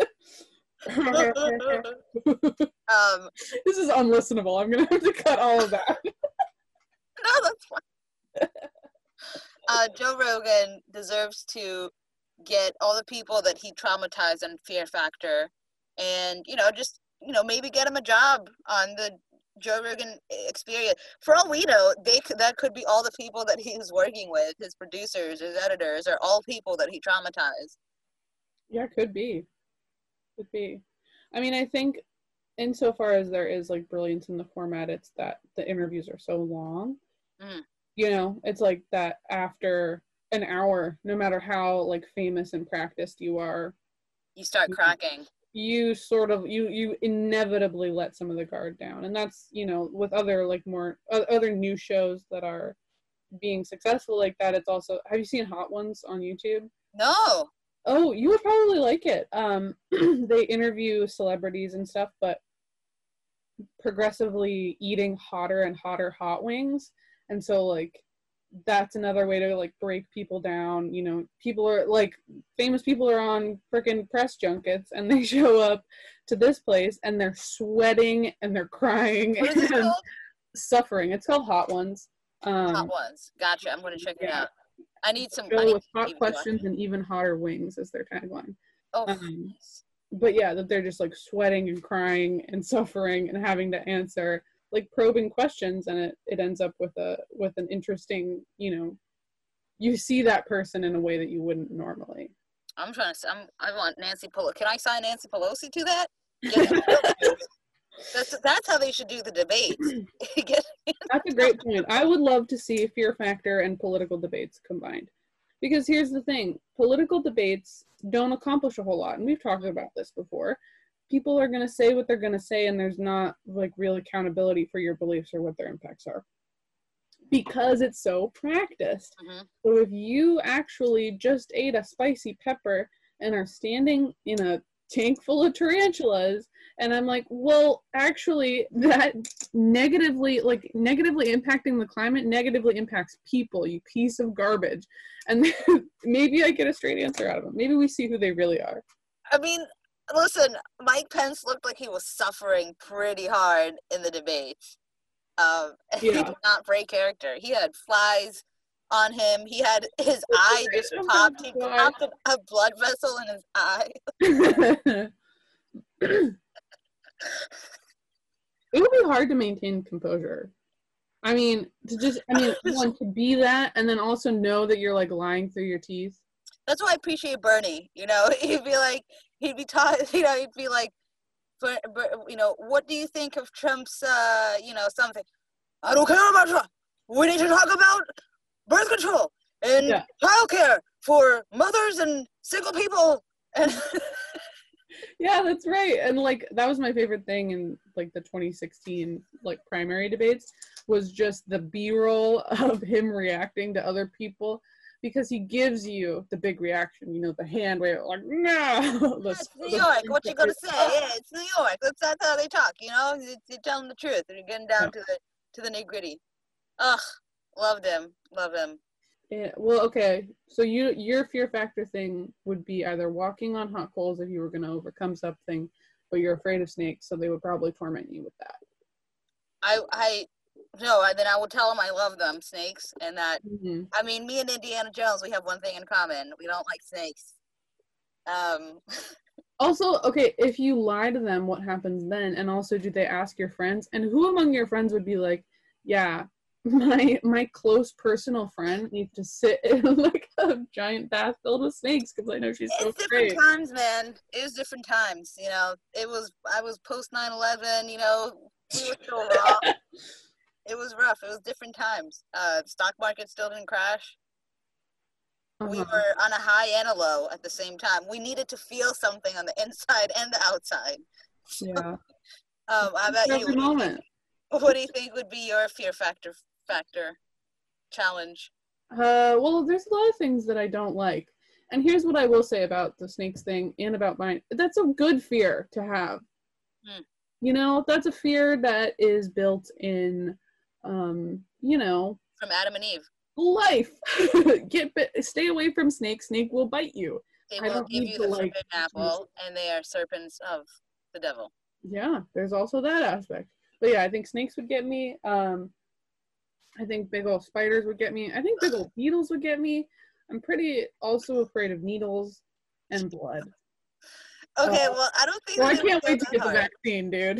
This is unlistenable. I'm gonna have to cut all of that. No, that's fine. Joe Rogan deserves to get all the people that he traumatized in Fear Factor, and just maybe get him a job on the Joe Rogan Experience. For all we know, that could be all the people that he was working with, his producers, his editors, are all people that he traumatized. Yeah, could be. Could be. I mean, I think insofar as there is like brilliance in the format, it's that the interviews are so long. It's like that after an hour, no matter how like famous and practiced you are, You start cracking. you sort of you inevitably let some of the guard down. And that's with other like more other new shows that are being successful like that. It's also, have you seen Hot Ones on YouTube? No. Oh, you would probably like it. They interview celebrities and stuff, but progressively eating hotter and hotter hot wings. And so like that's another way to like break people down. People are like, famous people are on freaking press junkets and they show up to this place and they're sweating and they're crying What is it and called? suffering. It's called Hot Ones. Hot Ones. Gotcha. I'm going to check it out. I need some. Show I need with hot TV questions and even hotter wings is their tagline. Oh, But yeah, that they're just like sweating and crying and suffering and having to answer like probing questions, and it ends up with an interesting, you see that person in a way that you wouldn't normally. I want Nancy Pelosi. Can I sign Nancy Pelosi to that? That's how they should do the debates. That's a great point. I would love to see Fear Factor and political debates combined. Because here's the thing, political debates don't accomplish a whole lot, and we've talked about this before. People are going to say what they're going to say, and there's not like real accountability for your beliefs or what their impacts are, because it's so practiced. So if you actually just ate a spicy pepper and are standing in a tank full of tarantulas, and I'm like, well, actually that negatively impacting the climate negatively impacts people, you piece of garbage. And maybe I get a straight answer out of them. Maybe we see who they really are. I mean, listen, Mike Pence looked like he was suffering pretty hard in the debates. He did not break character. He had flies on him. He had his eye just popped. He popped a blood vessel in his eye. It would be hard to maintain composure. I mean, one, to be that, and then also know that you're, like, lying through your teeth. That's why I appreciate Bernie. He'd be like, he'd be taught. He'd be like, what do you think of Trump's, something? I don't care about Trump. We need to talk about birth control and childcare for mothers and single people. And yeah, that's right. And, like, that was my favorite thing in, like, the 2016, like, primary debates, was just the B-roll of him reacting to other people, because he gives you the big reaction, the hand wave, like, no. It's New York. What you gonna say? Yeah, it's New York. That's how they talk. You're telling the truth. You're getting down to the nitty gritty. Ugh, loved him. Yeah, well, okay. So your fear factor thing would be either walking on hot coals if you were going to overcome something, but you're afraid of snakes, so they would probably torment you with that. Then I would tell them I love them, snakes, and that, I mean, me and Indiana Jones, we have one thing in common. We don't like snakes. Also, okay, if you lie to them, what happens then? And also, do they ask your friends? And who among your friends would be like, yeah, my close personal friend needs to sit in, like, a giant bath filled with snakes because I know she's so great. It's different times, man. It was different times, I was post 9/11, we were still raw. It was rough. It was different times. Stock market still didn't crash. We were on a high and a low at the same time. We needed to feel something on the inside and the outside. Yeah. How about you? What do you think would be your fear factor challenge? Well, there's a lot of things that I don't like. And here's what I will say about the snakes thing and about mine. That's a good fear to have. That's a fear that is built in, from Adam and Eve. Life. Stay away from snakes. Snake will bite you. They will give you the forbidden apple, and they are serpents of the devil. Yeah, there's also that aspect. But yeah, I think snakes would get me. I think big old spiders would get me. I think big old beetles would get me. I'm pretty also afraid of needles and blood. Okay, well, I don't think. Well, I can't wait to get the vaccine, dude.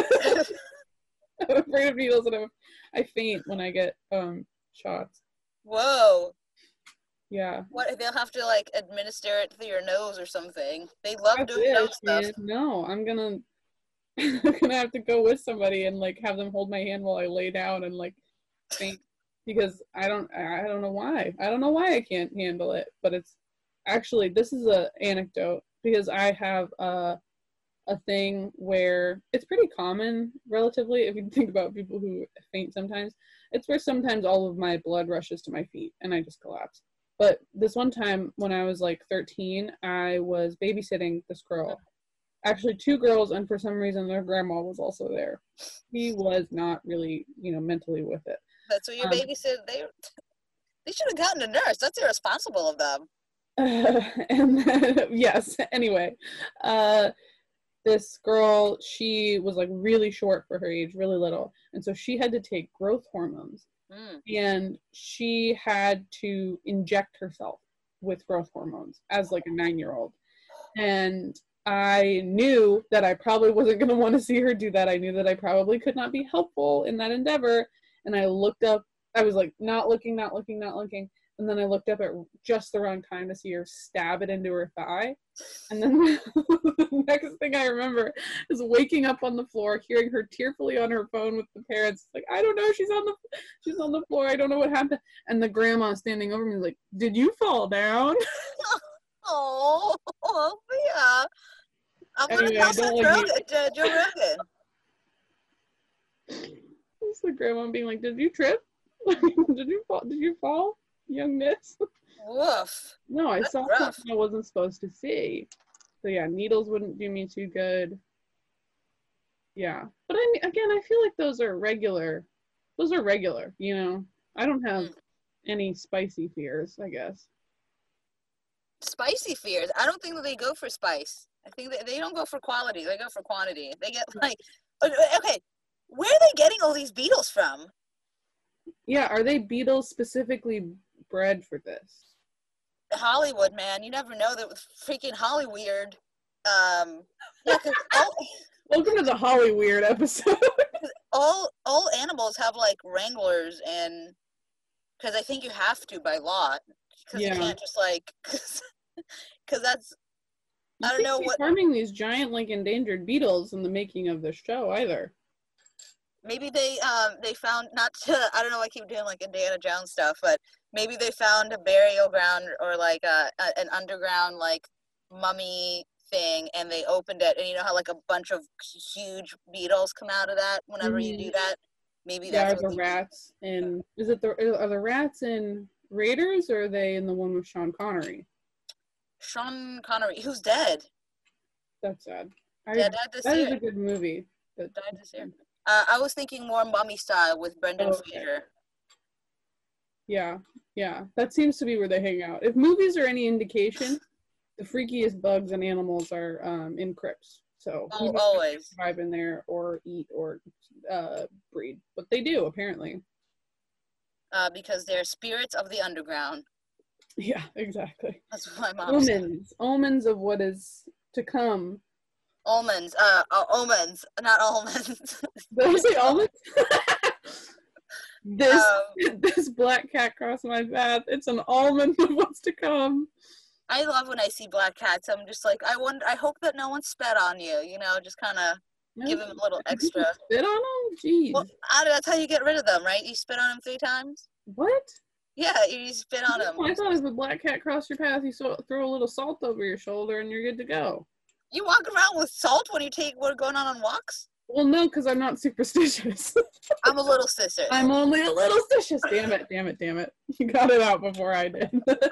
I'm afraid of needles, and I faint when I get shots. Whoa. Yeah. What, they'll have to, like, administer it through your nose or something. They love doing nose stuff. No, I'm gonna have to go with somebody and, like, have them hold my hand while I lay down and, like, faint, because I don't know why. I don't know why I can't handle it, but it's actually, this is a anecdote, because I have a thing where it's pretty common, relatively, if you think about people who faint sometimes. It's where sometimes all of my blood rushes to my feet and I just collapse. But this one time when I was like 13, I was babysitting this girl. Actually, two girls, and for some reason their grandma was also there. He was not really, mentally with it. That's what your babysitter, they should have gotten a nurse. That's irresponsible of them. And then, yes, anyway, this girl, she was like really short for her age, really little. And so she had to take growth hormones. And she had to inject herself with growth hormones as like a 9-year-old. And I knew that I probably wasn't going to want to see her do that. I knew that I probably could not be helpful in that endeavor. And I looked up, I was like, not looking. And then I looked up at just the wrong time to see her stab it into her thigh. And then the next thing I remember is waking up on the floor, hearing her tearfully on her phone with the parents. Like, I don't know, she's on the floor. I don't know what happened. And the grandma standing over me was like, did you fall down? Oh, yeah. I'm going to tell Joe Rogan. It's the grandma being like, did you trip? Did you fall? Young miss. Woof. No, I saw something I wasn't supposed to see. So yeah, needles wouldn't do me too good. Yeah. But I mean, again, I feel like those are regular, I don't have any spicy fears, I guess. Spicy fears? I don't think that they go for spice. I think that they don't go for quality. They go for quantity. They get like, okay, where are they getting all these beetles from? Yeah, are they beetles specifically bred for this? Hollywood, man. You never know that with freaking Hollyweird. Yeah, Welcome to the Holly Weird episode. All animals have like wranglers, and because I think you have to by law, because you Yeah. can't just like because that's You I don't know can't be what. harming these giant, like, endangered beetles in the making of the show either. Maybe they found not to I don't know why I keep doing like Indiana Jones stuff, but maybe they found a burial ground or like an underground like mummy thing, and they opened it, and you know how like a bunch of huge beetles come out of that whenever you do that. Maybe Yeah, that's are what the they rats in? Are the rats in Raiders, or are they in the one with Sean Connery? Sean Connery, who's dead. That's sad. Yeah, died this That is year. a good movie. Died this year. I was thinking more mummy style with Brendan Fraser. Yeah, that seems to be where they hang out. If movies are any indication, the freakiest bugs and animals are in crypts. So Always survive in there or eat or breed, but they do apparently. because they're spirits of the underground. Yeah, exactly. That's what my mom said. Omens of what is to come. Omens, omens, not almonds. Did I say almonds? This black cat crossed my path. It's an almond of what's to come. I love when I see black cats. I'm just like, I hope that no one spat on you. You know, just kind of give them a little extra. Spit on them? Jeez. Well, that's how you get rid of them, right? You spit on them 3 times. What? Yeah, you spit on them. I thought if a black cat crossed your path, you throw a little salt over your shoulder and you're good to go. You walk around with salt when we're going on walks? Well, no, because I'm not superstitious. I'm a little sister. I'm only a little stitious. Damn it. You got it out before I did.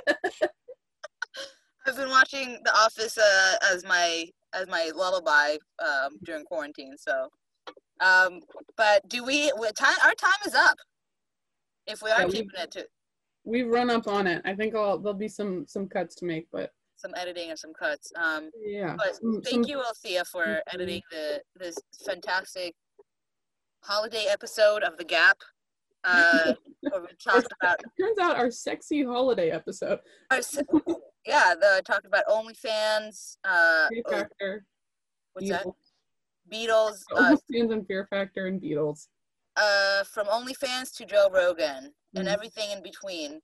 I've been watching The Office as my lullaby during quarantine. So, but our time is up. If we are keeping it to. We've run up on it. I think there'll be some cuts to make, but some editing and some cuts. Yeah. But thank you, Althea, for editing this fantastic holiday episode of The Gap. Where we talked about. Turns out our sexy holiday episode. Talked about OnlyFans. Fear Factor. What's that? Beatles. OnlyFans and Fear Factor and Beatles. From OnlyFans to Joe Rogan and everything in between.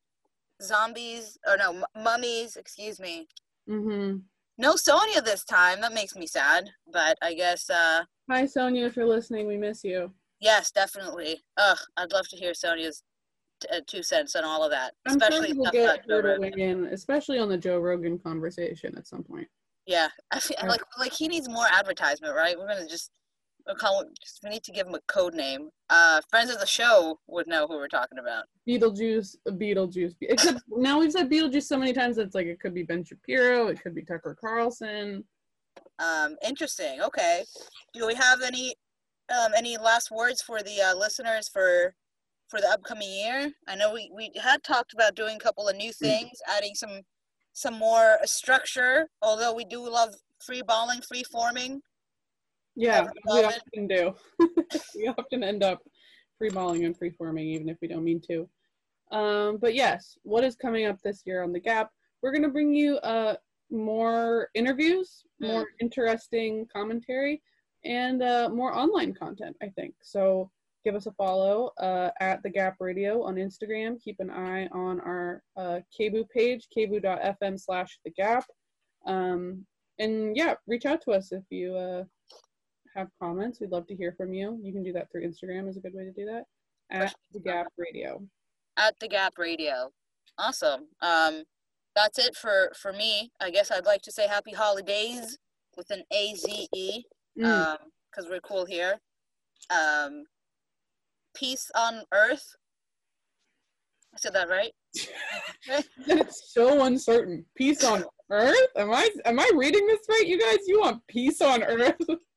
Mummies, excuse me. Mm-hmm. No Sonia this time. That makes me sad, but I guess. Hi, Sonia, if you're listening, we miss you. Yes, definitely. I'd love to hear Sonia's 2 cents on all of that. Especially sure we'll get her to weigh in, especially on the Joe Rogan conversation at some point. Yeah, I feel like he needs more advertisement, right? We're gonna we need to give him a code name. Friends of the show would know who we're talking about. Beetlejuice. Except now we've said Beetlejuice so many times that it's like it could be Ben Shapiro, it could be Tucker Carlson. Interesting. Okay. Do we have any last words for the listeners for the upcoming year? I know we had talked about doing a couple of new things, adding some more structure, although we do love free balling, free forming. Yeah, we often do. We often end up free balling and free forming, even if we don't mean to. But yes, what is coming up this year on The Gap? We're going to bring you more interviews, more interesting commentary, and more online content, I think. So give us a follow at The Gap Radio on Instagram. Keep an eye on our KBOO page, kboo.fm/The Gap. And yeah, reach out to us if you have comments. We'd love to hear from you. You can do that through Instagram is a good way to do that. At The Gap Radio. At The Gap Radio. Awesome. That's it for me. I guess I'd like to say happy holidays with an A-Z-E because we're cool here. Peace on earth. I said that right? It's so uncertain. Peace on earth? Am I reading this right, you guys? You want peace on earth?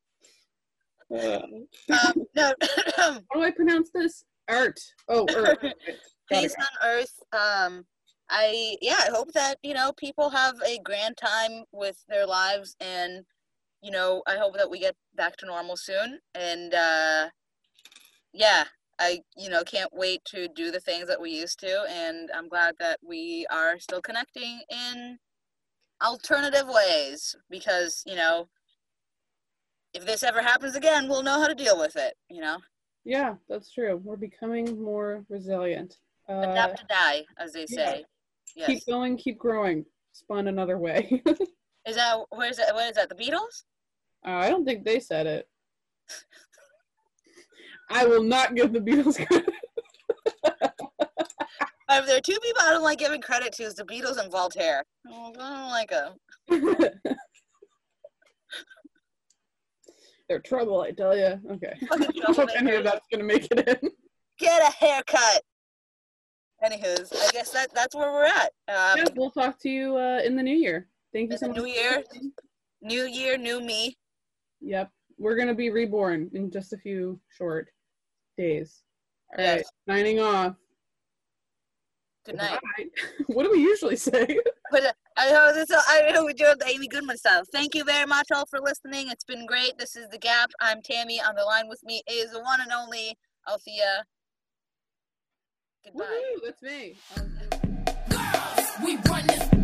No. How do I pronounce this? Art. Oh, earth. Peace on earth. I hope that, people have a grand time with their lives, and, I hope that we get back to normal soon. And, I, can't wait to do the things that we used to, and I'm glad that we are still connecting in alternative ways because, if this ever happens again, we'll know how to deal with it, you know? Yeah, that's true. We're becoming more resilient. Adapt to die, as they say. Yes. Keep going, keep growing. Spun another way. Is that, what is that, the Beatles? I don't think they said it. I will not give the Beatles credit. If there are two people I don't like giving credit to, is the Beatles and Voltaire. I don't like them. They're trouble, I tell you. Okay. Fucking I hope any of that's gonna make it in. Get a haircut. Anywho's, I guess that's where we're at. Yeah, we'll talk to you in the new year. Thank you so much. New year, new me. Yep. We're gonna be reborn in just a few short days. All right. Signing off. Good night. What do we usually say? But I know we do it the Amy Goodman style. Thank you very much all for listening. It's been great. This is The Gap. I'm Tammy. On the line with me is the one and only Althea. Goodbye. Woo-hoo, that's me. Girls, we run this